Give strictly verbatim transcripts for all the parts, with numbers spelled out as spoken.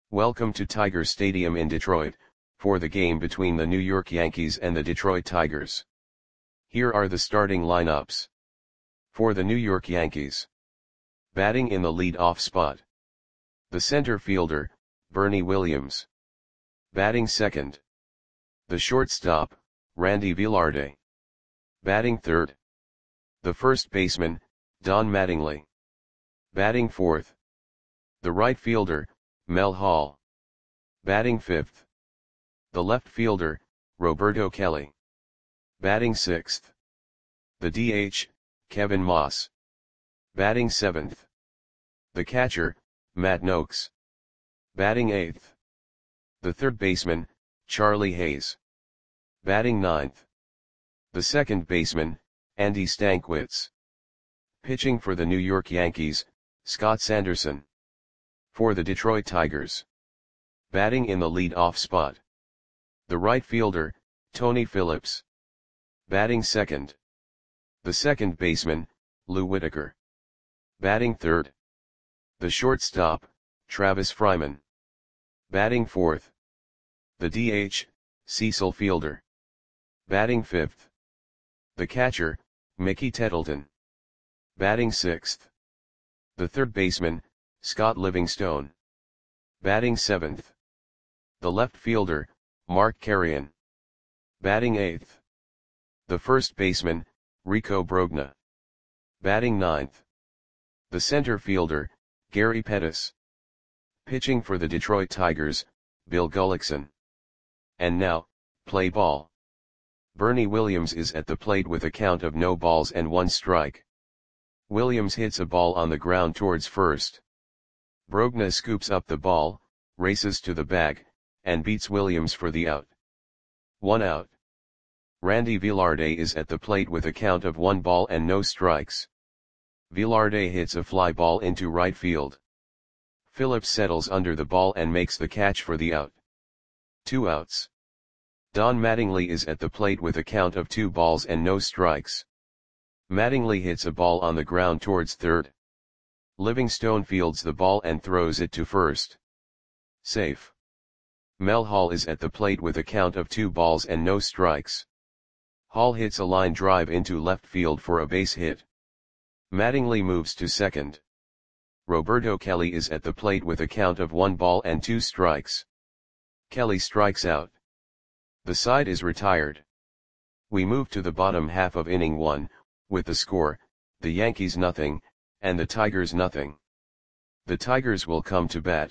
Welcome to Tiger Stadium in Detroit, for the game between the New York Yankees and the Detroit Tigers. Here are the starting lineups. For the New York Yankees. Batting in the lead-off spot. The center fielder, Bernie Williams. Batting second. The shortstop, Randy Velarde. Batting third. The first baseman, Don Mattingly. Batting fourth. The right fielder, Mel Hall. Batting fifth. The left fielder, Roberto Kelly. Batting sixth. The D H, Kevin Moss. Batting seventh. The catcher, Matt Noakes. Batting eighth. The third baseman, Charlie Hayes. Batting ninth. The second baseman, Andy Stankiewicz. Pitching for the New York Yankees, Scott Sanderson. For the Detroit Tigers. Batting in the lead-off spot. The right fielder, Tony Phillips. Batting second. The second baseman, Lou Whitaker. Batting third. The shortstop, Travis Fryman. Batting fourth. The D H, Cecil Fielder. Batting fifth. The catcher, Mickey Tettleton. Batting sixth. The third baseman, Scott Livingstone. Batting seventh. The left fielder, Mark Carrion. Batting eighth. The first baseman, Rico Brogna. Batting ninth. The center fielder, Gary Pettis. Pitching for the Detroit Tigers, Bill Gullickson. And now, play ball. Bernie Williams is at the plate with a count of no balls and one strike. Williams hits a ball on the ground towards first. Brogna scoops up the ball, races to the bag, and beats Williams for the out. One out. Randy Velarde is at the plate with a count of one ball and no strikes. Velarde hits a fly ball into right field. Phillips settles under the ball and makes the catch for the out. Two outs. Don Mattingly is at the plate with a count of two balls and no strikes. Mattingly hits a ball on the ground towards third. Livingstone fields the ball and throws it to first. Safe. Mel Hall is at the plate with a count of two balls and no strikes. Hall hits a line drive into left field for a base hit. Mattingly moves to second. Roberto Kelly is at the plate with a count of one ball and two strikes. Kelly strikes out. The side is retired. We move to the bottom half of inning one, with the score, the Yankees nothing, and the Tigers nothing. The Tigers will come to bat.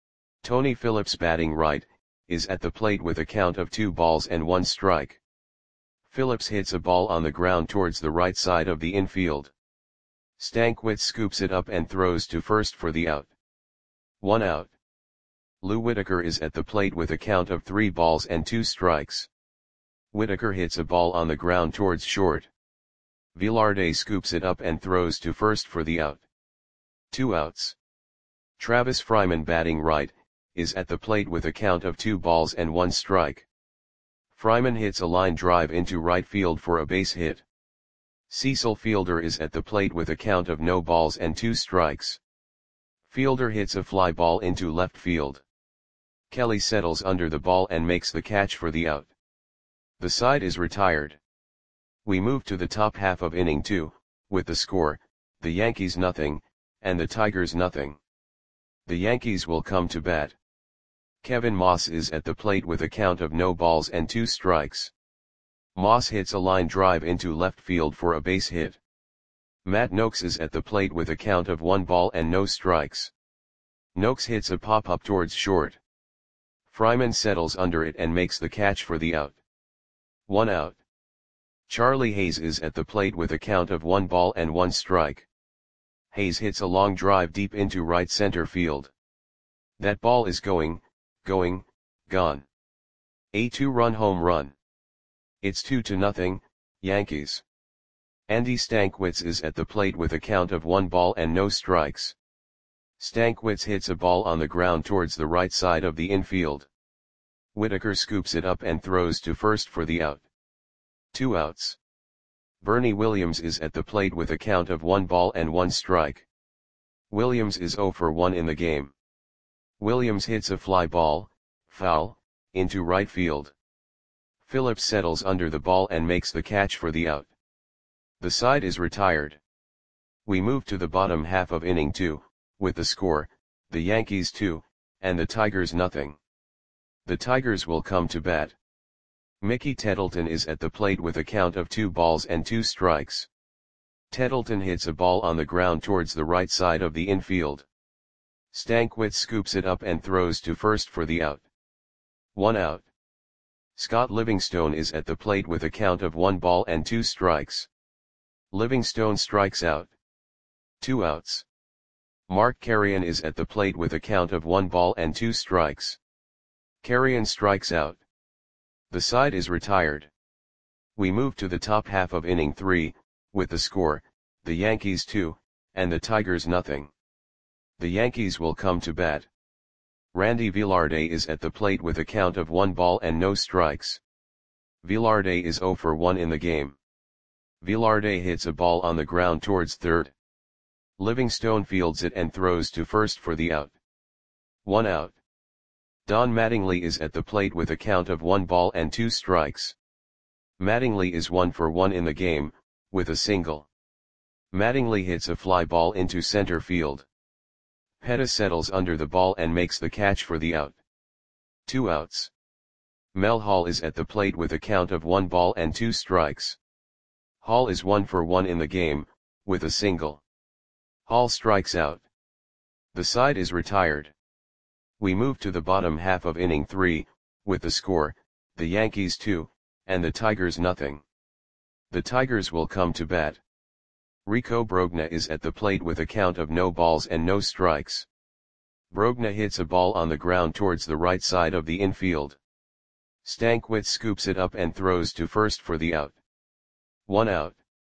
Tony Phillips batting right, is at the plate with a count of two balls and one strike. Phillips hits a ball on the ground towards the right side of the infield. Stankiewicz scoops it up and throws to first for the out. One out. Lou Whitaker is at the plate with a count of three balls and two strikes. Whitaker hits a ball on the ground towards short. Velarde scoops it up and throws to first for the out. Two outs. Travis Fryman batting right, is at the plate with a count of two balls and one strike. Fryman hits a line drive into right field for a base hit. Cecil Fielder is at the plate with a count of no balls and two strikes. Fielder hits a fly ball into left field. Kelly settles under the ball and makes the catch for the out. The side is retired. We move to the top half of inning two, with the score, the Yankees nothing, and the Tigers nothing. The Yankees will come to bat. Kevin Moss is at the plate with a count of no balls and two strikes. Moss hits a line drive into left field for a base hit. Matt Noakes is at the plate with a count of one ball and no strikes. Noakes hits a pop-up towards short. Fryman settles under it and makes the catch for the out. One out. Charlie Hayes is at the plate with a count of one ball and one strike. Hayes hits a long drive deep into right center field. That ball is going, going, gone. A two-run home run. It's two to nothing, Yankees. Andy Stankiewicz is at the plate with a count of one ball and no strikes. Stankiewicz hits a ball on the ground towards the right side of the infield. Whitaker scoops it up and throws to first for the out. Two outs. Bernie Williams is at the plate with a count of one ball and one strike. Williams is zero for one in the game. Williams hits a fly ball, foul, into right field. Phillips settles under the ball and makes the catch for the out. The side is retired. We move to the bottom half of inning two, with the score, the Yankees two, and the Tigers nothing. The Tigers will come to bat. Mickey Tettleton is at the plate with a count of two balls and two strikes. Tettleton hits a ball on the ground towards the right side of the infield. Stankwitz scoops it up and throws to first for the out. One out. Scott Livingstone is at the plate with a count of one ball and two strikes. Livingstone strikes out. Two outs. Mark Carrion is at the plate with a count of one ball and two strikes. Carrion strikes out. The side is retired. We move to the top half of inning three, with the score, the Yankees two, and the Tigers nothing. The Yankees will come to bat. Randy Velarde is at the plate with a count of one ball and no strikes. Velarde is zero for one in the game. Velarde hits a ball on the ground towards third. Livingstone fields it and throws to first for the out. One out. Don Mattingly is at the plate with a count of one ball and two strikes. Mattingly is one for one in the game, with a single. Mattingly hits a fly ball into center field. Pettis settles under the ball and makes the catch for the out. Two outs. Mel Hall is at the plate with a count of one ball and two strikes. Hall is one for one in the game, with a single. Hall strikes out. The side is retired. We move to the bottom half of inning three, with the score, the Yankees two, and the Tigers nothing. The Tigers will come to bat. Rico Brogna is at the plate with a count of no balls and no strikes. Brogna hits a ball on the ground towards the right side of the infield. Stankwitz scoops it up and throws to first for the out. One out.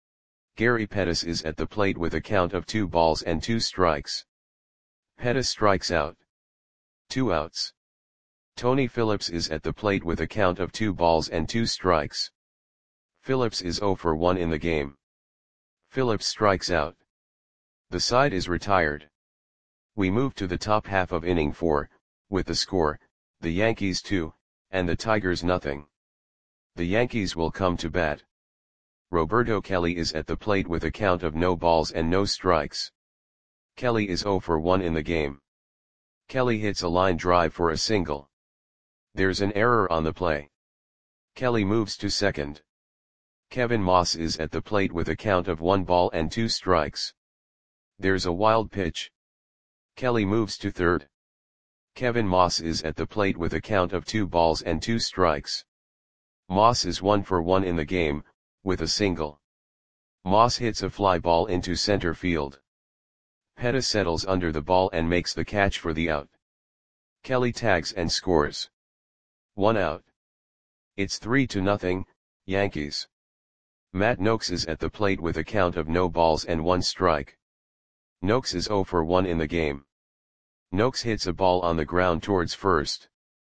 Gary Pettis is at the plate with a count of two balls and two strikes. Pettis strikes out. Two outs. Tony Phillips is at the plate with a count of two balls and two strikes. Phillips is zero for one in the game. Phillips strikes out. The side is retired. We move to the top half of inning four, with the score, the Yankees two, and the Tigers nothing. The Yankees will come to bat. Roberto Kelly is at the plate with a count of no balls and no strikes. Kelly is zero for one in the game. Kelly hits a line drive for a single. There's an error on the play. Kelly moves to second. Kevin Moss is at the plate with a count of one ball and two strikes. There's a wild pitch. Kelly moves to third. Kevin Moss is at the plate with a count of two balls and two strikes. Moss is one for one in the game, with a single. Moss hits a fly ball into center field. Pettis settles under the ball and makes the catch for the out. Kelly tags and scores. One out. It's three to nothing, Yankees. Matt Noakes is at the plate with a count of no balls and one strike. Noakes is zero for one in the game. Noakes hits a ball on the ground towards first.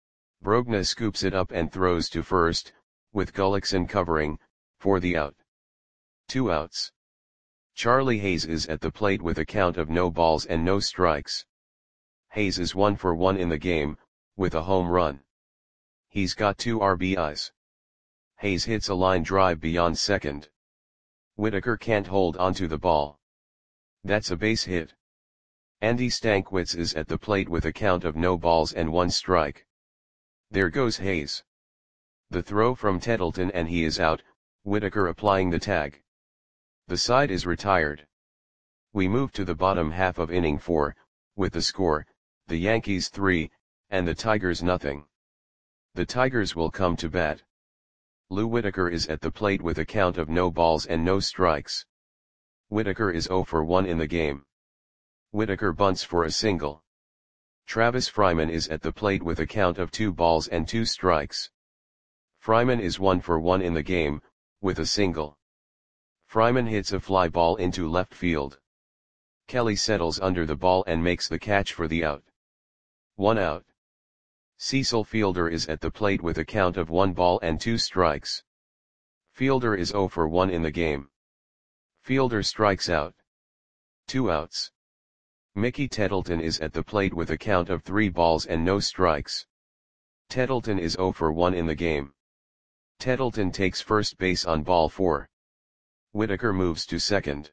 Brogna scoops it up and throws to first, with Gullickson covering, for the out. Two outs. Charlie Hayes is at the plate with a count of no balls and no strikes. Hayes is one for one in the game, with a home run. He's got two R B Is. Hayes hits a line drive beyond second. Whitaker can't hold onto the ball. That's a base hit. Andy Stankwitz is at the plate with a count of no balls and one strike. There goes Hayes. The throw from Tettleton and he is out, Whitaker applying the tag. The side is retired. We move to the bottom half of inning four, with the score, the Yankees three, and the Tigers nothing. The Tigers will come to bat. Lou Whitaker is at the plate with a count of no balls and no strikes. Whitaker is zero for one in the game. Whitaker bunts for a single. Travis Fryman is at the plate with a count of two balls and two strikes. Fryman is one for one in the game, with a single. Fryman hits a fly ball into left field. Kelly settles under the ball and makes the catch for the out. One out. Cecil Fielder is at the plate with a count of one ball and two strikes. Fielder is zero for one in the game. Fielder strikes out. Two outs. Mickey Tettleton is at the plate with a count of three balls and no strikes. Tettleton is zero for one in the game. Tettleton takes first base on ball four. Whitaker moves to second.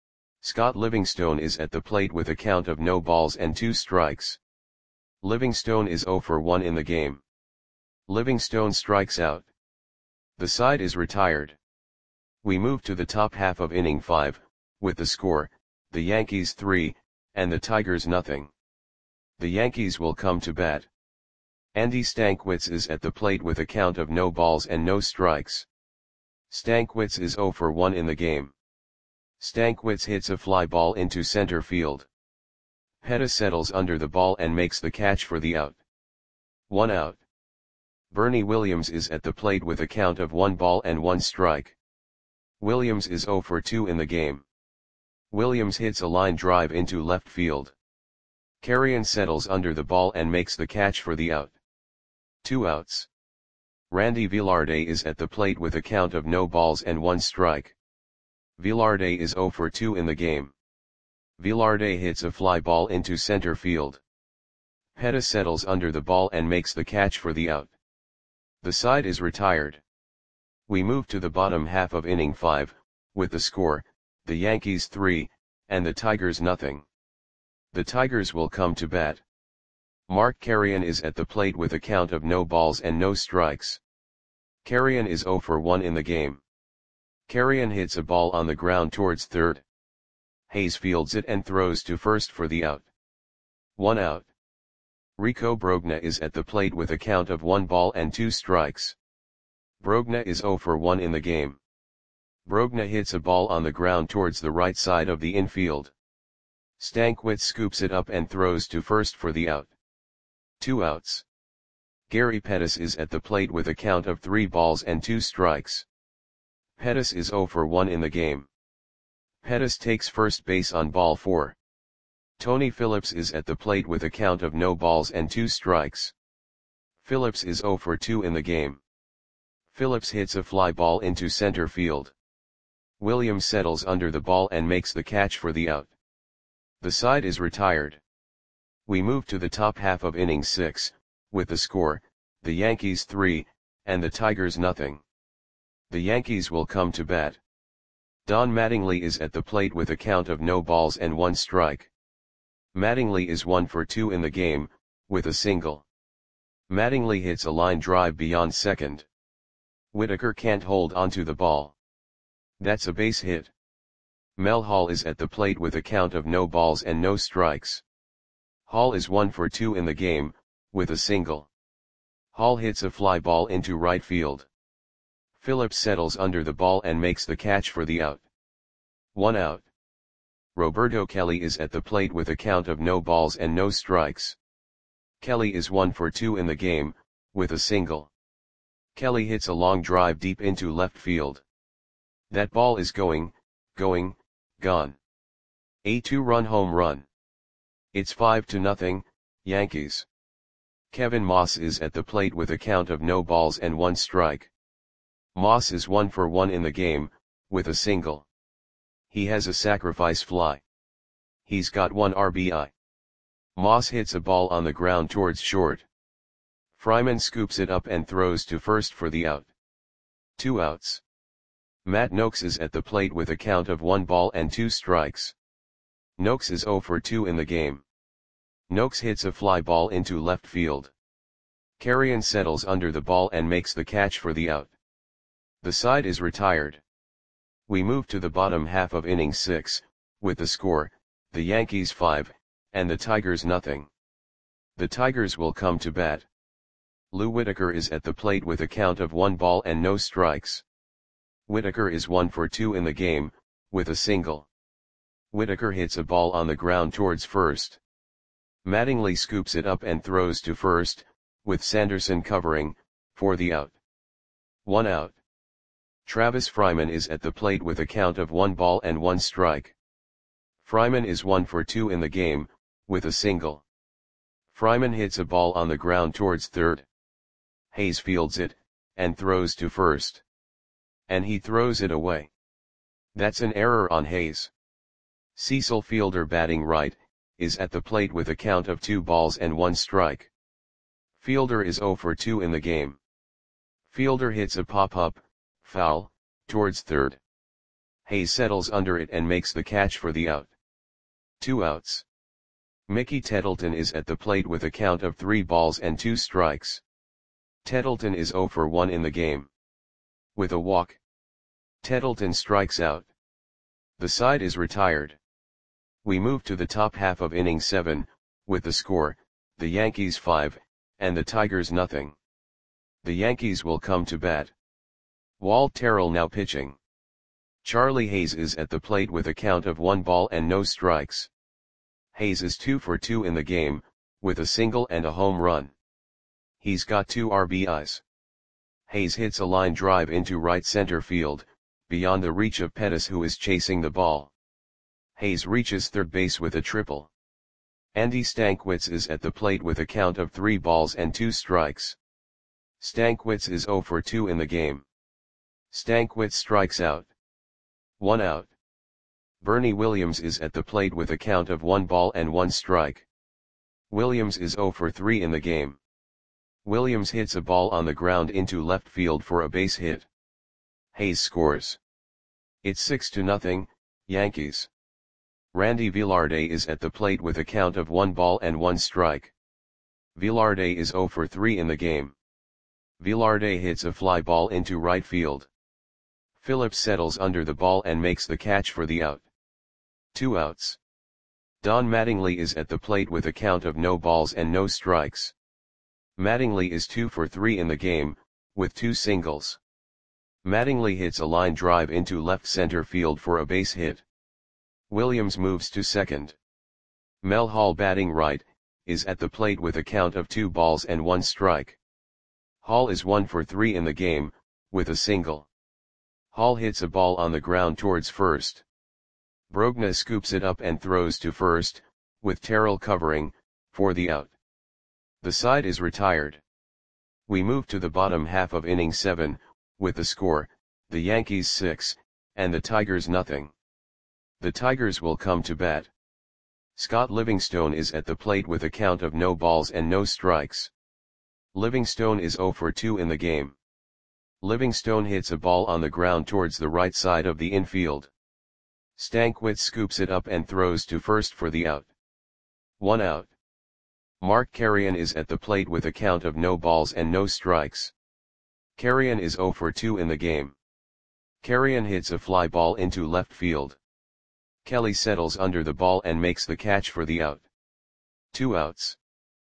Scott Livingstone is at the plate with a count of no balls and two strikes. Livingstone is zero for one in the game. Livingstone strikes out. The side is retired. We move to the top half of inning five, with the score, the Yankees three, and the Tigers nothing. The Yankees will come to bat. Andy Stankiewicz is at the plate with a count of no balls and no strikes. Stankiewicz is zero for one in the game. Stankiewicz hits a fly ball into center field. Pettis settles under the ball and makes the catch for the out. One out. Bernie Williams is at the plate with a count of one ball and one strike. Williams is zero for two in the game. Williams hits a line drive into left field. Carrion settles under the ball and makes the catch for the out. Two outs. Randy Velarde is at the plate with a count of no balls and one strike. Velarde is zero for two in the game. Velarde hits a fly ball into center field. Pettis settles under the ball and makes the catch for the out. The side is retired. We move to the bottom half of inning five, with the score, the Yankees three, and the Tigers nothing. The Tigers will come to bat. Mark Carrion is at the plate with a count of no balls and no strikes. Carrion is zero for one in the game. Carrion hits a ball on the ground towards third. Hayes fields it and throws to first for the out. One out. Rico Brogna is at the plate with a count of one ball and two strikes. Brogna is zero for one in the game. Brogna hits a ball on the ground towards the right side of the infield. Stankiewicz scoops it up and throws to first for the out. Two outs. Gary Pettis is at the plate with a count of three balls and two strikes. Pettis is zero for one in the game. Pettis takes first base on ball four. Tony Phillips is at the plate with a count of no balls and two strikes. Phillips is zero for two in the game. Phillips hits a fly ball into center field. Williams settles under the ball and makes the catch for the out. The side is retired. We move to the top half of inning six, with the score, the Yankees three, and the Tigers nothing. The Yankees will come to bat. Don Mattingly is at the plate with a count of no balls and one strike. Mattingly is one for two in the game, with a single. Mattingly hits a line drive beyond second. Whitaker can't hold onto the ball. That's a base hit. Mel Hall is at the plate with a count of no balls and no strikes. Hall is one for two in the game, with a single. Hall hits a fly ball into right field. Phillips settles under the ball and makes the catch for the out. One out. Roberto Kelly is at the plate with a count of no balls and no strikes. Kelly is one for two in the game, with a single. Kelly hits a long drive deep into left field. That ball is going, going, gone. A two-run home run. It's five to nothing, Yankees. Kevin Moss is at the plate with a count of no balls and one strike. Moss is one for one in the game, with a single. He has a sacrifice fly. He's got one R B I. Moss hits a ball on the ground towards short. Fryman scoops it up and throws to first for the out. Two outs. Matt Noakes is at the plate with a count of one ball and two strikes. Noakes is zero for two in the game. Noakes hits a fly ball into left field. Carrion settles under the ball and makes the catch for the out. The side is retired. We move to the bottom half of inning six, with the score, the Yankees five, and the Tigers nothing. The Tigers will come to bat. Lou Whitaker is at the plate with a count of one ball and no strikes. Whitaker is one for two in the game, with a single. Whitaker hits a ball on the ground towards first. Mattingly scoops it up and throws to first, with Sanderson covering, for the out. One out. Travis Fryman is at the plate with a count of one ball and one strike. Fryman is one for two in the game, with a single. Fryman hits a ball on the ground towards third. Hayes fields it, and throws to first. And he throws it away. That's an error on Hayes. Cecil Fielder batting right, is at the plate with a count of two balls and one strike. Fielder is zero for two in the game. Fielder hits a pop-up, foul, towards third. Hayes settles under it and makes the catch for the out. Two outs. Mickey Tettleton is at the plate with a count of three balls and two strikes. Tettleton is zero for one in the game. With a walk, Tettleton strikes out. The side is retired. We move to the top half of inning seven, with the score, the Yankees five, and the Tigers nothing. The Yankees will come to bat. Walt Terrell now pitching. Charlie Hayes is at the plate with a count of one ball and no strikes. Hayes is two for two in the game, with a single and a home run. He's got two R B Is. Hayes hits a line drive into right center field, beyond the reach of Pettis, who is chasing the ball. Hayes reaches third base with a triple. Andy Stankiewicz is at the plate with a count of three balls and two strikes. Stankiewicz is zero for two in the game. Stankiewicz strikes out. One out. Bernie Williams is at the plate with a count of one ball and one strike. Williams is zero for three in the game. Williams hits a ball on the ground into left field for a base hit. Hayes scores. It's six to nothing, Yankees. Randy Velarde is at the plate with a count of one ball and one strike. Velarde is zero for three in the game. Velarde hits a fly ball into right field. Phillips settles under the ball and makes the catch for the out. Two outs. Don Mattingly is at the plate with a count of no balls and no strikes. Mattingly is two for three in the game, with two singles. Mattingly hits a line drive into left center field for a base hit. Williams moves to second. Mel Hall, batting right, is at the plate with a count of two balls and one strike. Hall is one for three in the game, with a single. Hall hits a ball on the ground towards first. Brogna scoops it up and throws to first, with Terrell covering, for the out. The side is retired. We move to the bottom half of inning seven, with the score, the Yankees six, and the Tigers nothing. The Tigers will come to bat. Scott Livingstone is at the plate with a count of no balls and no strikes. Livingstone is zero for two in the game. Livingstone hits a ball on the ground towards the right side of the infield. Stankiewicz scoops it up and throws to first for the out. One out. Mark Carrion is at the plate with a count of no balls and no strikes. Carrion is zero for two in the game. Carrion hits a fly ball into left field. Kelly settles under the ball and makes the catch for the out. Two outs.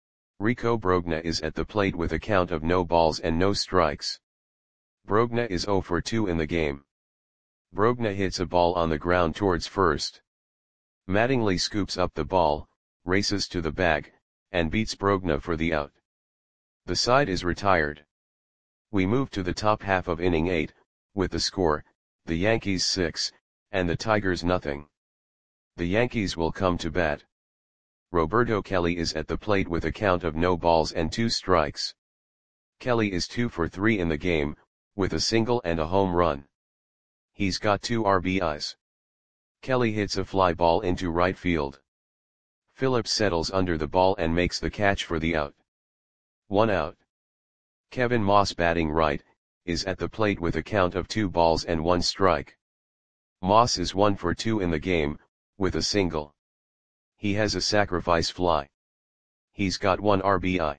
Rico Brogna is at the plate with a count of no balls and no strikes. Brogna is zero for two in the game. Brogna hits a ball on the ground towards first. Mattingly scoops up the ball, races to the bag, and beats Brogna for the out. The side is retired. We move to the top half of inning eight, with the score, the Yankees six, and the Tigers nothing. The Yankees will come to bat. Roberto Kelly is at the plate with a count of no balls and two strikes. Kelly is two for three in the game, with a single and a home run. He's got two R B Is. Kelly hits a fly ball into right field. Phillips settles under the ball and makes the catch for the out. One out. Kevin Moss, batting right, is at the plate with a count of two balls and one strike. Moss is one for two in the game, with a single. He has a sacrifice fly. He's got one R B I.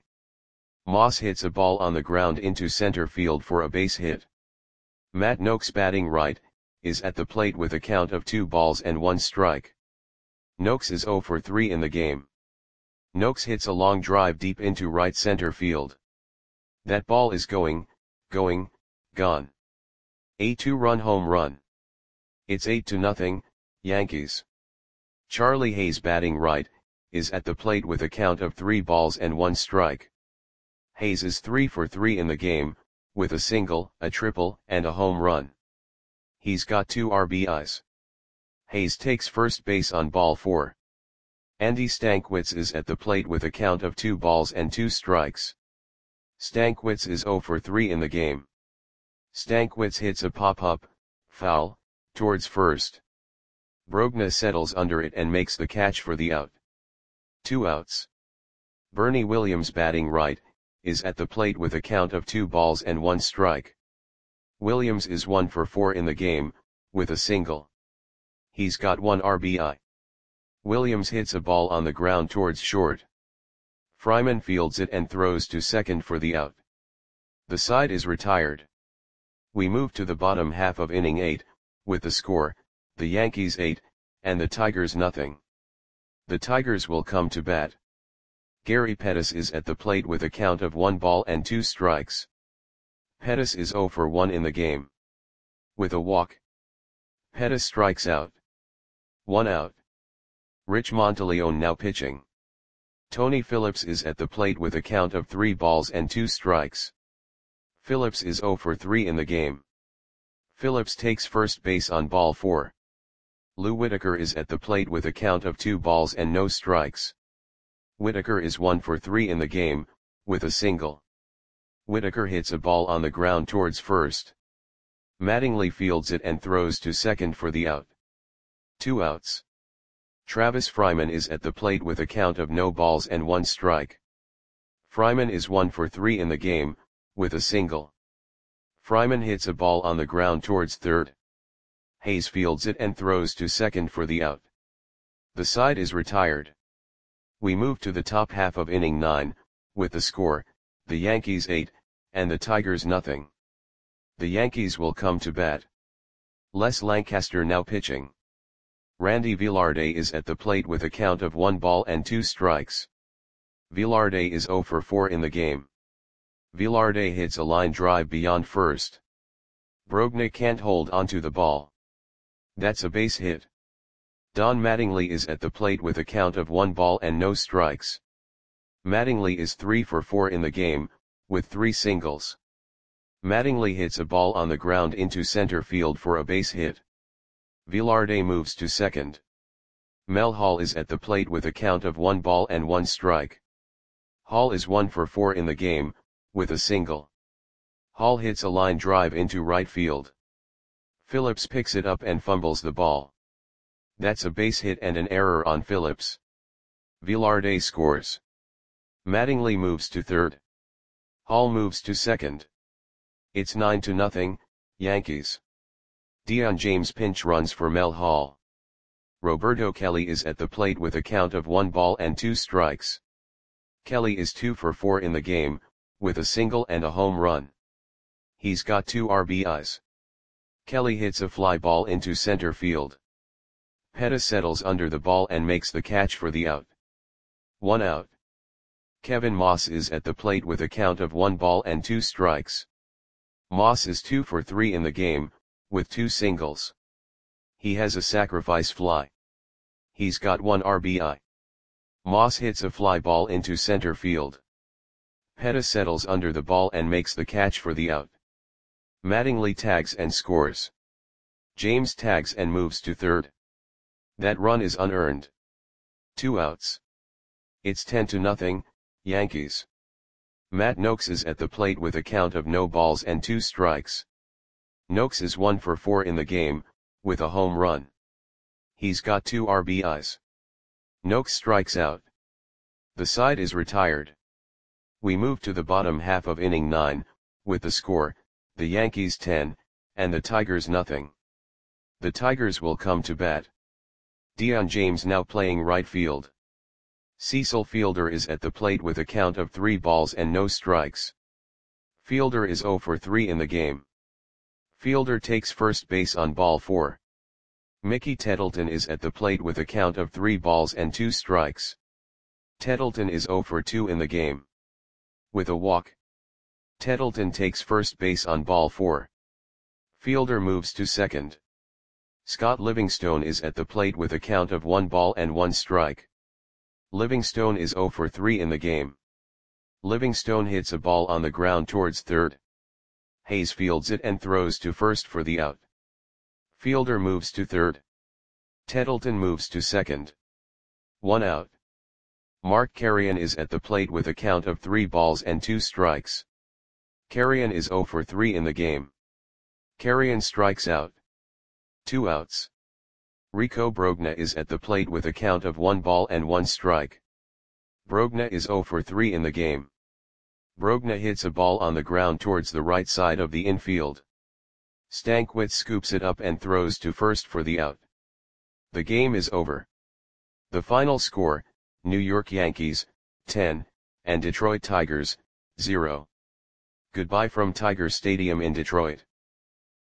Moss hits a ball on the ground into center field for a base hit. Matt Noakes, batting right, is at the plate with a count of two balls and one strike. Noakes is zero for three in the game. Noakes hits a long drive deep into right center field. That ball is going, going, gone. A two-run home run. It's eight to nothing, Yankees. Charlie Hayes, batting right, is at the plate with a count of three balls and one strike. Hayes is three for three in the game, with a single, a triple, and a home run. He's got two R B Is. Hayes takes first base on ball four. Andy Stankiewicz is at the plate with a count of two balls and two strikes. Stankiewicz is zero for three in the game. Stankiewicz hits a pop-up, foul, towards first. Brogna settles under it and makes the catch for the out. Two outs. Bernie Williams, batting right, is at the plate with a count of two balls and one strike. Williams is one for four in the game, with a single. He's got one R B I. Williams hits a ball on the ground towards short. Fryman fields it and throws to second for the out. The side is retired. We move to the bottom half of inning eight, with the score, the Yankees eight, and the Tigers nothing. The Tigers will come to bat. Gary Pettis is at the plate with a count of one ball and two strikes. Pettis is zero for one in the game. With a walk, Pettis strikes out. One out. Rich Monteleone now pitching. Tony Phillips is at the plate with a count of three balls and two strikes. Phillips is zero for three in the game. Phillips takes first base on ball four. Lou Whitaker is at the plate with a count of two balls and no strikes. Whitaker is one for three in the game, with a single. Whitaker hits a ball on the ground towards first. Mattingly fields it and throws to second for the out. Two outs. Travis Fryman is at the plate with a count of no balls and one strike. Fryman is one for three in the game, with a single. Fryman hits a ball on the ground towards third. Hayes fields it and throws to second for the out. The side is retired. We move to the top half of inning nine, with the score, the Yankees eight, and the Tigers nothing. The Yankees will come to bat. Les Lancaster now pitching. Randy Velarde is at the plate with a count of one ball and two strikes. Velarde is zero for four in the game. Velarde hits a line drive beyond first. Brogna can't hold onto the ball. That's a base hit. Don Mattingly is at the plate with a count of one ball and no strikes. Mattingly is three for four in the game, with three singles. Mattingly hits a ball on the ground into center field for a base hit. Velarde moves to second. Mel Hall is at the plate with a count of one ball and one strike. Hall is one for four in the game, with a single. Hall hits a line drive into right field. Phillips picks it up and fumbles the ball. That's a base hit and an error on Phillips. Velarde scores. Mattingly moves to third. Hall moves to second. It's nine to nothing, Yankees. Dion James pinch runs for Mel Hall. Roberto Kelly is at the plate with a count of one ball and two strikes. Kelly is two for four in the game, with a single and a home run. He's got two R B Is. Kelly hits a fly ball into center field. Pettis settles under the ball and makes the catch for the out. One out. Kevin Moss is at the plate with a count of one ball and two strikes. Moss is two for three in the game, with two singles. He has a sacrifice fly. He's got one R B I. Moss hits a fly ball into center field. Pettis settles under the ball and makes the catch for the out. Mattingly tags and scores. James tags and moves to third. That run is unearned. Two outs. It's ten to nothing, Yankees. Matt Noakes is at the plate with a count of no balls and two strikes. Noakes is one for four in the game, with a home run. He's got two R B Is. Noakes strikes out. The side is retired. We move to the bottom half of inning nine, with the score, the Yankees ten, and the Tigers nothing. The Tigers will come to bat. Dion James now playing right field. Cecil Fielder is at the plate with a count of three balls and no strikes. Fielder is zero for three in the game. Fielder takes first base on ball four. Mickey Tettleton is at the plate with a count of three balls and two strikes. Tettleton is zero for two in the game. With a walk, Tettleton takes first base on ball four. Fielder moves to second. Scott Livingstone is at the plate with a count of one ball and one strike. Livingstone is zero for three in the game. Livingstone hits a ball on the ground towards third. Hayes fields it and throws to first for the out. Fielder moves to third. Tettleton moves to second. One out. Mark Carrion is at the plate with a count of three balls and two strikes. Carrion is zero for three in the game. Carrion strikes out. Two outs. Rico Brogna is at the plate with a count of one ball and one strike. Brogna is zero for three in the game. Brogna hits a ball on the ground towards the right side of the infield. Stankwitz scoops it up and throws to first for the out. The game is over. The final score, New York Yankees, ten, and Detroit Tigers, zero. Goodbye from Tiger Stadium in Detroit.